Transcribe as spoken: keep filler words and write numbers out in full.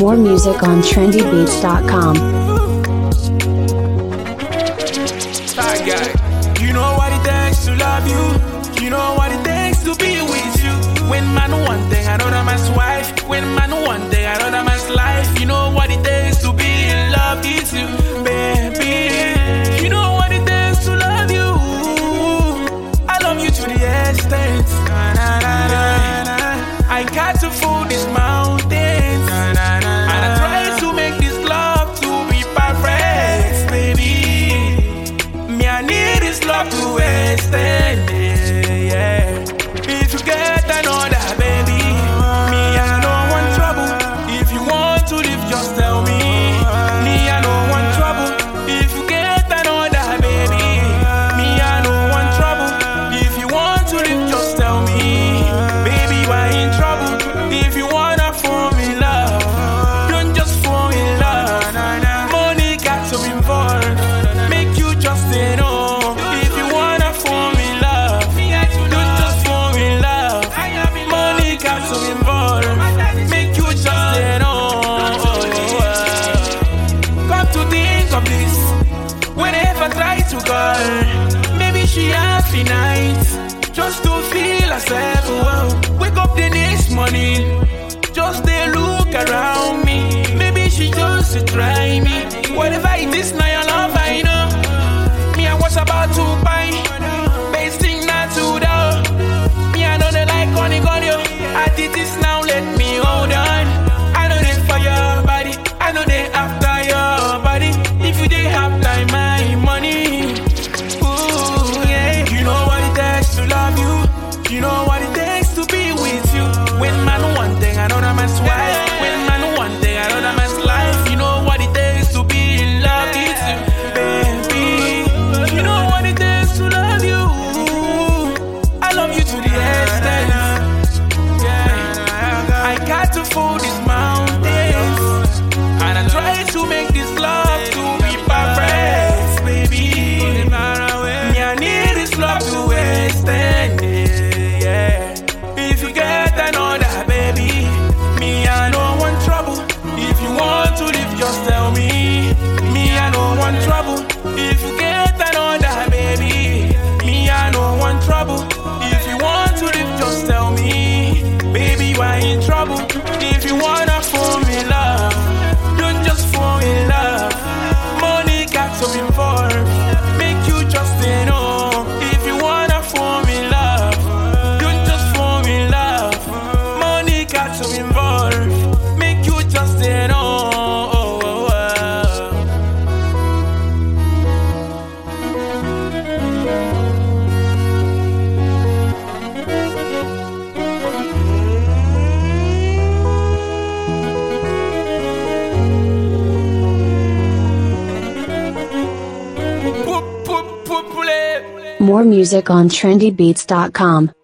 More music on trendy beats dot com. Side guy, you know what it takes to love you. You know what it takes to be with you. When man one thing, another man's wife. When man one thing, another man's life. You know what it takes to be in love with you, baby. You know what it takes to love you. I love you to the extent. Na, na, na, na, na. I got to fool these mountains, na, na, na, na, and I try to make this love to be perfect, baby. Me I need this love to extend it, yeah. If you get another, baby, me I don't want trouble. If you want to live, just tell me. Me I don't want trouble. If you get another, baby, me I don't want trouble. If you want to live, just tell me. Baby, why in trouble? If you wanna fall in love, don't just fall in love. Money got to be involved. Make you just say no. If you wanna fall in love, don't just fall in love. Money got to be involved. Make you just say no. Come to think of this, whenever I try to call, maybe she has the night just to feel herself. Oh, wake up the next morning, just they look around me. Maybe she just to try me. Whatever it is, now your love, I know. Me, I was about to buy, basting not to down. Me, I know they like honey, gun you. I did this now, let me hold on. I know they for your body, I know they after your body. If you they have time, my money. Ooh, yeah. You know what it takes to love you. You know what it takes to be with you. When man one thing, another man's wife. When man one thing, another man's life. You know what it takes to be in love with you, baby. You know what it takes to love you. I love you to the extent, yeah. I got to fool these mountains, and I try to make this love to be perfect, baby. Me, I need this love to extend it, yeah. If you get another, baby, me, I don't want trouble. If you want to live, just tell me. Me, I don't want trouble. If you get another, baby, me, I don't want trouble. If you want to live, just tell me. Baby, why in trouble? If you wanna fall in love, don't just fall in love. Money got to be involved. Make you just say no. If you wanna fall in love, don't just fall in love. Money got to be involved. Make you just say no. More music on trendy beats dot com.